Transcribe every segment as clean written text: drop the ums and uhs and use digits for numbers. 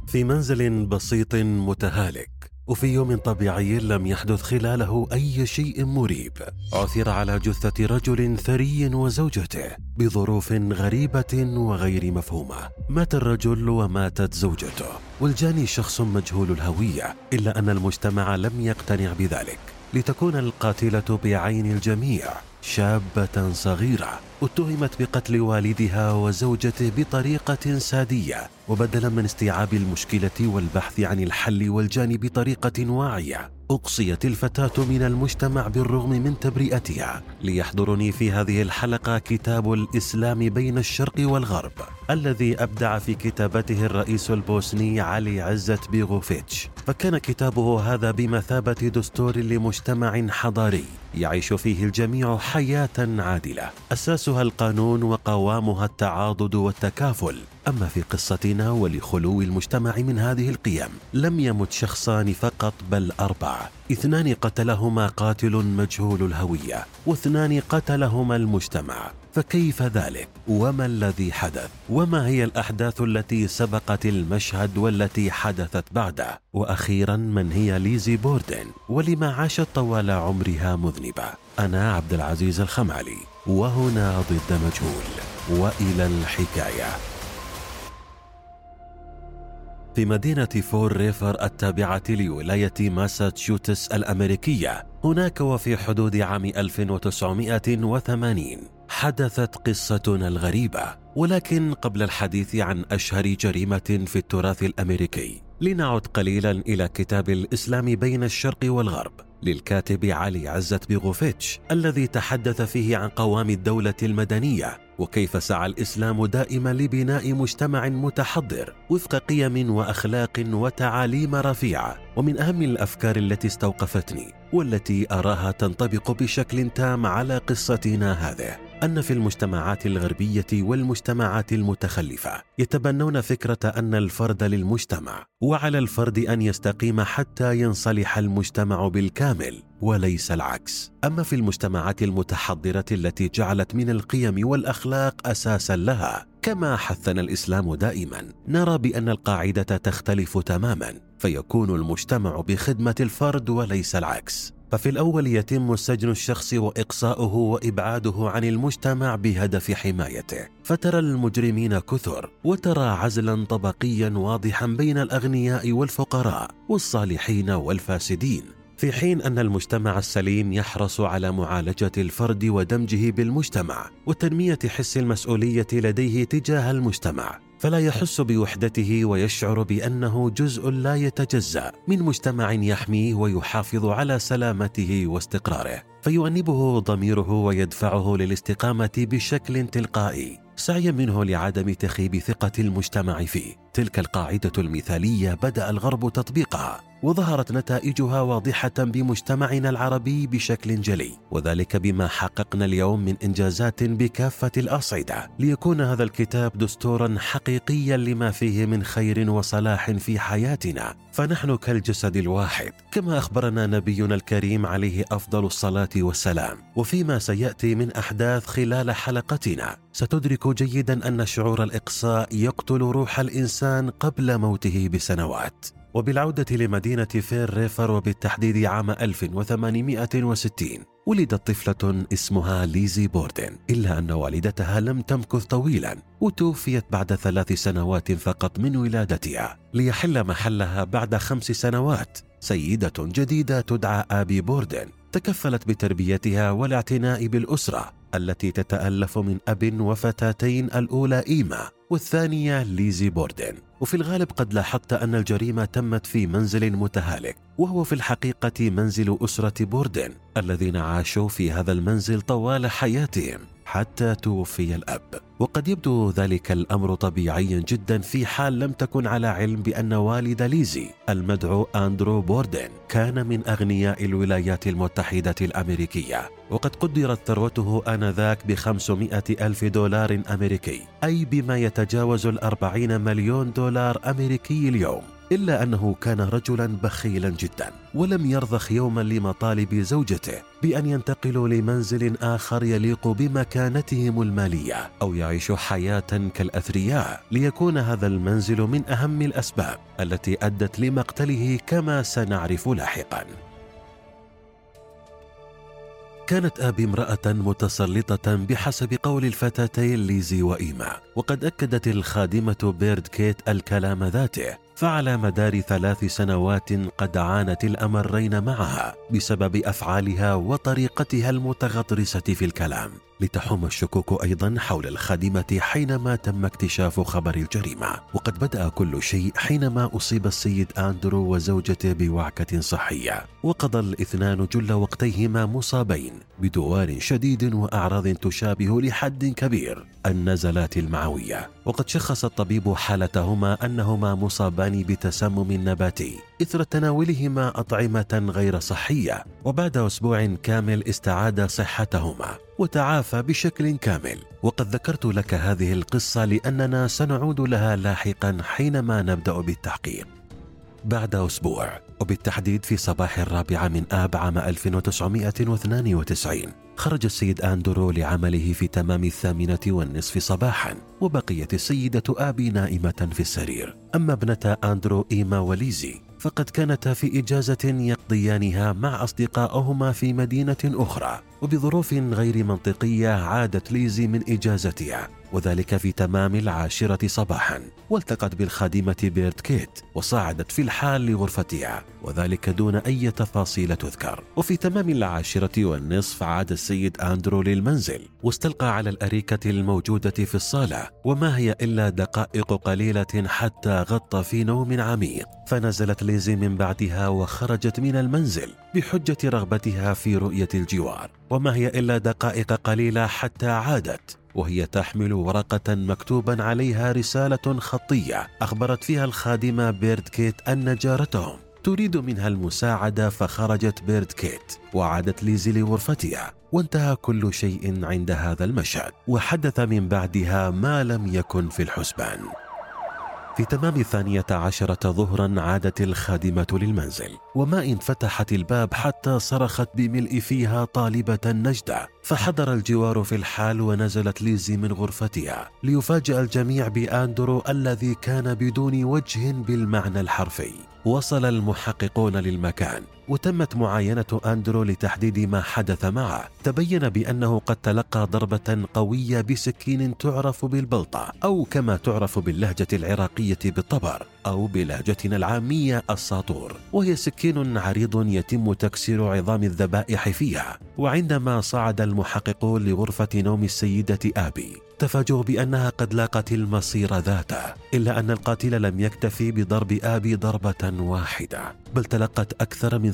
في منزل بسيط متهالك، وفي يوم طبيعي لم يحدث خلاله أي شيء مريب، عثر على جثة رجل ثري وزوجته بظروف غريبة وغير مفهومة. مات الرجل وماتت زوجته، والجاني شخص مجهول الهوية، إلا أن المجتمع لم يقتنع بذلك، لتكون القاتلة بعين الجميع شابة صغيرة اتهمت بقتل والدها وزوجته بطريقة سادية، وبدلا من استيعاب المشكلة والبحث عن الحل والجاني بطريقة واعية، أقصيت الفتاة من المجتمع بالرغم من تبرئتها. ليحضرني في هذه الحلقة كتاب الإسلام بين الشرق والغرب، الذي أبدع في كتابته الرئيس البوسني علي عزت بيغوفيتش، فكان كتابه هذا بمثابة دستور لمجتمع حضاري يعيش فيه الجميع حياة عادلة، أساسها القانون وقوامها التعاضد والتكافل. أما في قصتنا ولخلو المجتمع من هذه القيم، لم يمت شخصان فقط بل 4، 2 قتلهما قاتل مجهول الهوية، و2 قتلهما المجتمع. فكيف ذلك؟ وما الذي حدث؟ وما هي الأحداث التي سبقت المشهد والتي حدثت بعده؟ وأخيرا، من هي ليزي بوردن؟ ولما عاشت طوال عمرها مذنبة؟ أنا عبد العزيز الخمالي، وهنا ضد مجهول، وإلى الحكاية. في مدينة فور ريفر التابعة لولاية ماساتشوستس الأمريكية، هناك وفي حدود عام 1980 حدثت قصتنا الغريبة. ولكن قبل الحديث عن أشهر جريمة في التراث الأمريكي، لنعد قليلا إلى كتاب الإسلام بين الشرق والغرب للكاتب علي عزت بيغوفيتش، الذي تحدث فيه عن قوام الدولة المدنية، وكيف سعى الإسلام دائما لبناء مجتمع متحضر وفق قيم وأخلاق وتعاليم رفيعة. ومن أهم الأفكار التي استوقفتني والتي أراها تنطبق بشكل تام على قصتنا هذه، أن في المجتمعات الغربية والمجتمعات المتخلفة يتبنون فكرة أن الفرد للمجتمع، وعلى الفرد أن يستقيم حتى ينصلح المجتمع بالكامل وليس العكس. أما في المجتمعات المتحضرة التي جعلت من القيم والأخلاق أساسا لها، كما حثنا الإسلام دائما، نرى بأن القاعدة تختلف تماما، فيكون المجتمع بخدمة الفرد وليس العكس. ففي الأول يتم سجن الشخص وإقصاؤه وإبعاده عن المجتمع بهدف حمايته، فترى المجرمين كثر، وترى عزلا طبقيا واضحا بين الأغنياء والفقراء والصالحين والفاسدين، في حين أن المجتمع السليم يحرص على معالجة الفرد ودمجه بالمجتمع وتنمية حس المسؤولية لديه تجاه المجتمع، فلا يحس بوحدته ويشعر بأنه جزء لا يتجزأ من مجتمع يحميه ويحافظ على سلامته واستقراره، فيؤنبه ضميره ويدفعه للاستقامة بشكل تلقائي، سعيا منه لعدم تخيب ثقة المجتمع فيه. تلك القاعدة المثالية بدأ الغرب تطبيقها، وظهرت نتائجها واضحة بمجتمعنا العربي بشكل جلي، وذلك بما حققنا اليوم من إنجازات بكافة الأصعدة، ليكون هذا الكتاب دستورا حقيقيا لما فيه من خير وصلاح في حياتنا. فنحن كالجسد الواحد، كما أخبرنا نبينا الكريم عليه أفضل الصلاة والسلام. وفيما سيأتي من أحداث خلال حلقتنا، ستدرك جيدا أن شعور الإقصاء يقتل روح الإنسان قبل موته بسنوات. وبالعودة لمدينة فير ريفر، وبالتحديد عام 1860، ولدت طفلة اسمها ليزي بوردن، إلا أن والدتها لم تمكث طويلا، وتوفيت بعد 3 سنوات فقط من ولادتها، ليحل محلها بعد 5 سنوات سيدة جديدة تدعى آبي بوردن، تكفلت بتربيتها والاعتناء بالأسرة التي تتألف من أب وفتاتين، الأولى إيما والثانية ليزي بوردن. وفي الغالب قد لاحظت أن الجريمة تمت في منزل متهالك، وهو في الحقيقة منزل أسرة بوردن الذين عاشوا في هذا المنزل طوال حياتهم حتى توفي الأب. وقد يبدو ذلك الأمر طبيعيا جدا في حال لم تكن على علم بأن والد ليزي المدعو أندرو بوردن كان من أغنياء الولايات المتحدة الأمريكية، وقد قدرت ثروته آنذاك ب$500,000 أمريكي، أي بما يتجاوز $40 مليون أمريكي اليوم. إلا أنه كان رجلا بخيلا جدا، ولم يرضخ يوما لمطالب زوجته بأن ينتقلوا لمنزل آخر يليق بمكانتهم المالية أو يعيشوا حياة كالأثرياء، ليكون هذا المنزل من أهم الأسباب التي أدت لمقتله كما سنعرف لاحقا. كانت آبي امرأة متسلطة بحسب قول الفتاتين ليزي وإيما، وقد أكدت الخادمة بيرد كيت الكلام ذاته، فعلى مدار 3 سنوات قد عانت الأمرين معها بسبب أفعالها وطريقتها المتغطرسة في الكلام، لتحوم الشكوك أيضا حول الخادمة حينما تم اكتشاف خبر الجريمة. وقد بدأ كل شيء حينما أصيب السيد أندرو وزوجته بوعكة صحية، وقضى الاثنان جل وقتيهما مصابين بدوار شديد وأعراض تشابه لحد كبير النزلات المعوية. وقد شخص الطبيب حالتهما أنهما مصابان بتسمم نباتي إثر تناولهما أطعمة غير صحية، وبعد أسبوع كامل استعاد صحتهما وتعافى بشكل كامل. وقد ذكرت لك هذه القصة لأننا سنعود لها لاحقا حينما نبدأ بالتحقيق. بعد أسبوع، وبالتحديد في صباح 4 من آب عام 1992، خرج السيد أندرو لعمله في تمام 8:30 صباحا، وبقيت السيدة آبي نائمة في السرير. أما ابنتا أندرو إيما وليزي فقد كانتا في إجازة يقضيانها مع أصدقائهما في مدينة أخرى. وبظروف غير منطقية عادت ليزي من إجازتها، وذلك في تمام 10 صباحا، والتقت بالخادمة بيرد كيت وصعدت في الحال لغرفتها، وذلك دون أي تفاصيل تذكر. وفي تمام 10:15 عاد السيد أندرو للمنزل، واستلقى على الأريكة الموجودة في الصالة، وما هي إلا دقائق قليلة حتى غطى في نوم عميق. فنزلت ليزي من بعدها وخرجت من المنزل بحجة رغبتها في رؤية الجوار، وما هي إلا دقائق قليلة حتى عادت وهي تحمل ورقة مكتوبا عليها رسالة خطية أخبرت فيها الخادمة بيرد كيت أن جارتهم تريد منها المساعدة. فخرجت بيرد كيت وعادت ليزي لغرفتها، وانتهى كل شيء عند هذا المشهد، وحدث من بعدها ما لم يكن في الحسبان. في تمام 12 ظهرا عادت الخادمة للمنزل، وما إن فتحت الباب حتى صرخت بملء فيها طالبة نجدة. فحضر الجوار في الحال، ونزلت ليزي من غرفتها ليفاجأ الجميع بأندرو الذي كان بدون وجه بالمعنى الحرفي. وصل المحققون للمكان، وتمت معاينة أندرو لتحديد ما حدث معه. تبين بأنه قد تلقى ضربة قوية بسكين تعرف بالبلطة، أو كما تعرف باللهجة العراقية بالطبر، أو بلهجتنا العامية الساطور، وهي سكين عريض يتم تكسير عظام الذبائح فيها. وعندما صعد المحققون لغرفة نوم السيدة آبي تفاجؤوا بأنها قد لاقت المصير ذاته، إلا أن القاتل لم يكتفي بضرب آبي ضربة واحدة، بل تلقت أكثر من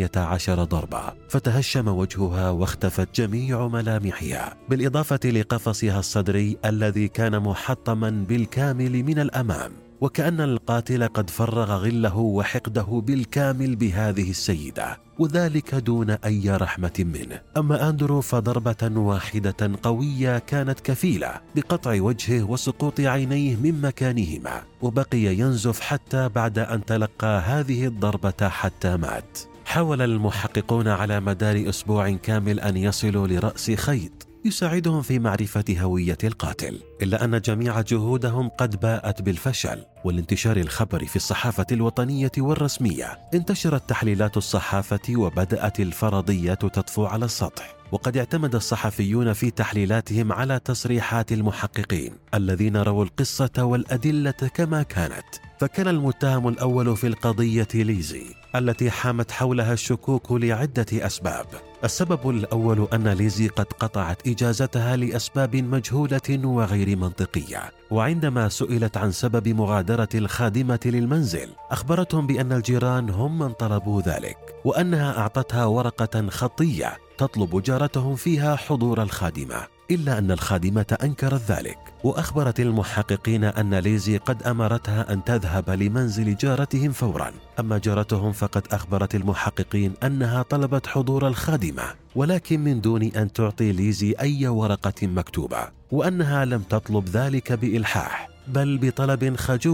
18 ضربة، فتهشم وجهها واختفت جميع ملامحها، بالإضافة لقفصها الصدري الذي كان محطما بالكامل من الأمام، وكأن القاتل قد فرغ غله وحقده بالكامل بهذه السيدة، وذلك دون أي رحمة منه. أما أندرو فضربة واحدة قوية كانت كفيلة بقطع وجهه وسقوط عينيه من مكانهما، وبقي ينزف حتى بعد أن تلقى هذه الضربة حتى مات. حاول المحققون على مدار أسبوع كامل أن يصلوا لرأس خيط يساعدهم في معرفة هوية القاتل، إلا أن جميع جهودهم قد باءت بالفشل. والانتشار الخبر في الصحافة الوطنية والرسمية انتشرت تحليلات الصحافة، وبدأت الفرضيات تطفو على السطح. وقد اعتمد الصحفيون في تحليلاتهم على تصريحات المحققين الذين رووا القصة والأدلة كما كانت. فكان المتهم الأول في القضية ليزي التي حامت حولها الشكوك لعدة أسباب. السبب الأول أن ليزي قد قطعت إجازتها لأسباب مجهولة وغير منطقية، وعندما سئلت عن سبب مغادرة الخادمة للمنزل أخبرتهم بأن الجيران هم من طلبوا ذلك، وأنها أعطتها ورقة خطية تطلب جارتهم فيها حضور الخادمة، إلا أن الخادمة أنكرت ذلك، وأخبرت المحققين أن ليزي قد أمرتها أن تذهب لمنزل جارتهم فورا. أما جارتهم فقد أخبرت المحققين أنها طلبت حضور الخادمة، ولكن من دون أن تعطي ليزي أي ورقة مكتوبة، وأنها لم تطلب ذلك بإلحاح بل بطلب خجول،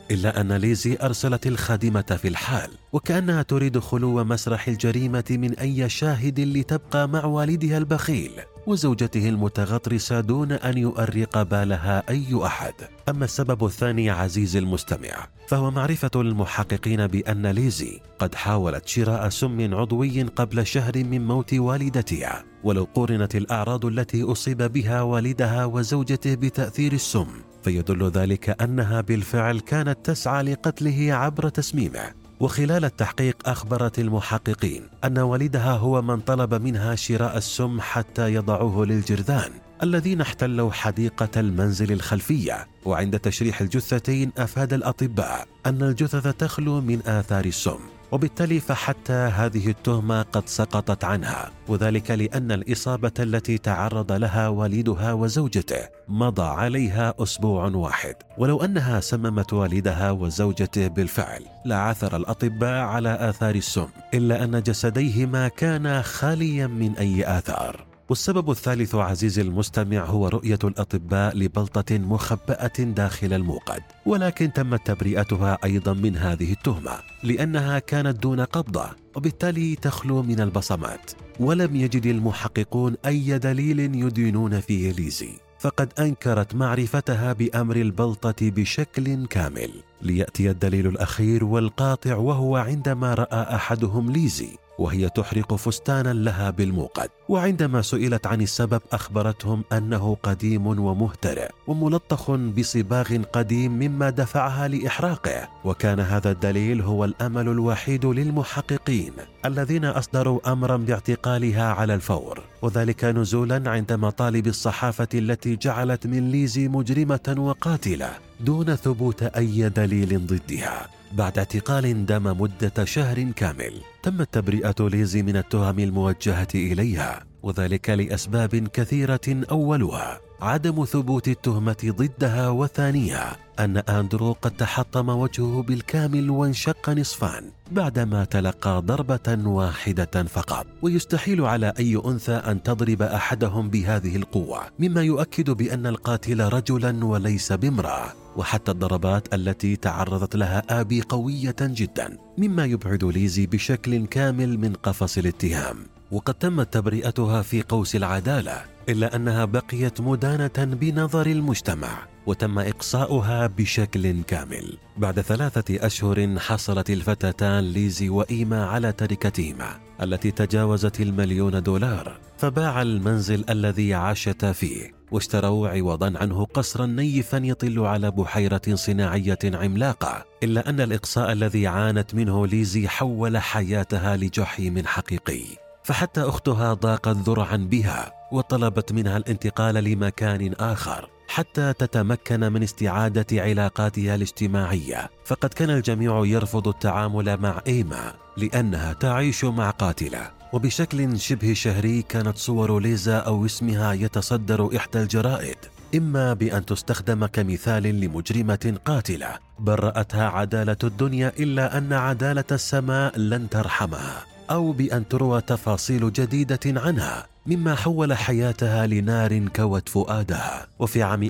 إلا أن ليزي أرسلت الخادمة في الحال، وكأنها تريد خلو مسرح الجريمة من أي شاهد لتبقى مع والدها البخيل وزوجته المتغطرسة دون أن يؤرق بالها أي أحد. أما السبب الثاني عزيزي المستمع، فهو معرفة المحققين بأن ليزي قد حاولت شراء سم عضوي قبل شهر من موت والدتها، ولو قورنت الأعراض التي أصيب بها والدها وزوجته بتأثير السم فيدل ذلك أنها بالفعل كانت تسعى لقتله عبر تسميمه. وخلال التحقيق أخبرت المحققين أن والدها هو من طلب منها شراء السم حتى يضعوه للجرذان الذين احتلوا حديقة المنزل الخلفية. وعند تشريح الجثتين أفاد الأطباء أن الجثث تخلو من آثار السم، وبالتالي فحتى هذه التهمة قد سقطت عنها، وذلك لأن الإصابة التي تعرض لها والدها وزوجته مضى عليها أسبوع واحد. ولو أنها سممت والدها وزوجته بالفعل لعثر الأطباء على آثار السم، إلا أن جسديهما كانا خاليا من أي آثار. والسبب الثالث عزيزي المستمع هو رؤية الأطباء لبلطة مخبأة داخل الموقد، ولكن تمت تبرئتها أيضا من هذه التهمة لأنها كانت دون قبضة، وبالتالي تخلو من البصمات. ولم يجد المحققون أي دليل يدينون فيه ليزي، فقد أنكرت معرفتها بأمر البلطة بشكل كامل. ليأتي الدليل الأخير والقاطع، وهو عندما رأى أحدهم ليزي وهي تحرق فستانا لها بالموقد، وعندما سئلت عن السبب أخبرتهم أنه قديم ومهترئ وملطخ بصباغ قديم مما دفعها لإحراقه. وكان هذا الدليل هو الأمل الوحيد للمحققين الذين أصدروا أمرا باعتقالها على الفور، وذلك نزولا عند مطالب الصحافة التي جعلت من ليزي مجرمة وقاتلة دون ثبوت أي دليل ضدها. بعد اعتقال دام مدة شهر كامل تمت تبرئة ليزي من التهم الموجهة إليها، وذلك لأسباب كثيرة. أولها عدم ثبوت التهمة ضدها، وثانيها أن أندرو قد تحطم وجهه بالكامل وانشق نصفان بعدما تلقى ضربة واحدة فقط، ويستحيل على أي أنثى أن تضرب أحدهم بهذه القوة، مما يؤكد بأن القاتل رجلا وليس بامرأة. وحتى الضربات التي تعرضت لها آبي قوية جدا، مما يبعد ليزي بشكل كامل من قفص الاتهام. وقد تمت تبرئتها في قوس العدالة، إلا أنها بقيت مدانة بنظر المجتمع، وتم إقصاؤها بشكل كامل. بعد 3 أشهر حصلت الفتاتان ليزي وإيما على تركتهما التي تجاوزت $1,000,000، فباع المنزل الذي عاشتا فيه واشتروا عوضا عنه قصرا نيفا يطل على بحيرة صناعية عملاقة. إلا أن الإقصاء الذي عانت منه ليزي حول حياتها لجحيم حقيقي، فحتى أختها ضاقت ذرعا بها وطلبت منها الانتقال لمكان آخر حتى تتمكن من استعادة علاقاتها الاجتماعية، فقد كان الجميع يرفض التعامل مع إيما لأنها تعيش مع قاتلة. وبشكل شبه شهري كانت صور ليزا أو اسمها يتصدر إحدى الجرائد، إما بأن تستخدم كمثال لمجرمة قاتلة برأتها عدالة الدنيا إلا أن عدالة السماء لن ترحمها، أو بأن تروى تفاصيل جديدة عنها مما حول حياتها لنار كوت فؤادها. وفي عام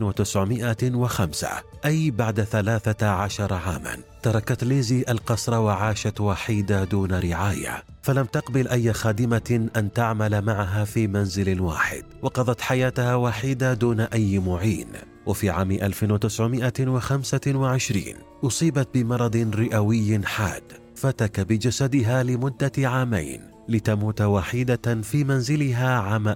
1905، أي بعد 13 عاما، تركت ليزي القصر وعاشت وحيدة دون رعاية، فلم تقبل أي خادمة أن تعمل معها في منزل واحد، وقضت حياتها وحيدة دون أي معين. وفي عام 1925 أصيبت بمرض رئوي حاد فتك بجسدها لمدة 2 عام لتموت وحيدة في منزلها عام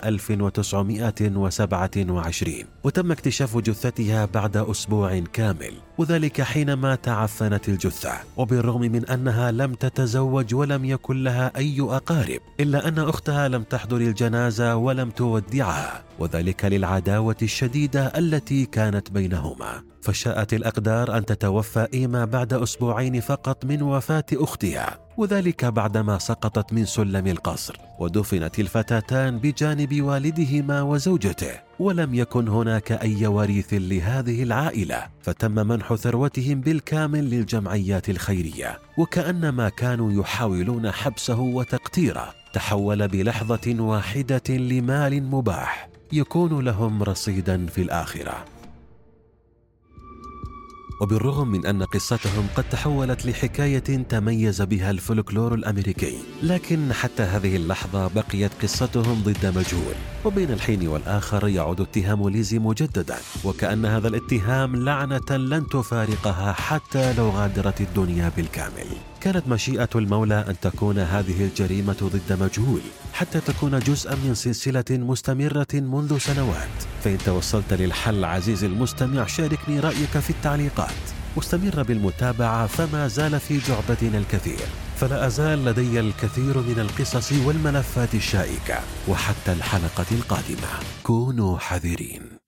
1927، وتم اكتشاف جثتها بعد أسبوع كامل، وذلك حينما تعفنت الجثة. وبالرغم من أنها لم تتزوج ولم يكن لها أي أقارب، إلا أن أختها لم تحضر الجنازة ولم تودعها، وذلك للعداوة الشديدة التي كانت بينهما. فشاءت الأقدار أن تتوفى إيما بعد 2 أسبوع فقط من وفاة أختها، وذلك بعدما سقطت من سلم القصر، ودفنت الفتاتان بجانب والدهما وزوجته، ولم يكن هناك أي وريث لهذه العائلة، فتم منح ثروتهم بالكامل للجمعيات الخيرية، وكأنما كانوا يحاولون حبسه وتقتيره تحول بلحظة واحدة لمال مباح يكون لهم رصيدا في الآخرة. وبالرغم من أن قصتهم قد تحولت لحكاية تميز بها الفولكلور الأمريكي، لكن حتى هذه اللحظة بقيت قصتهم ضد مجهول. وبين الحين والآخر يعود اتهام ليزي مجددا، وكأن هذا الاتهام لعنة لن تفارقها حتى لو غادرت الدنيا بالكامل. كانت مشيئة المولى أن تكون هذه الجريمة ضد مجهول حتى تكون جزءا من سلسلة مستمرة منذ سنوات. فإن توصلت للحل عزيزي المستمع شاركني رأيك في التعليقات. مستمر بالمتابعة، فما زال في جعبتنا الكثير، فلا أزال لدي الكثير من القصص والملفات الشائكة. وحتى الحلقة القادمة كونوا حذرين.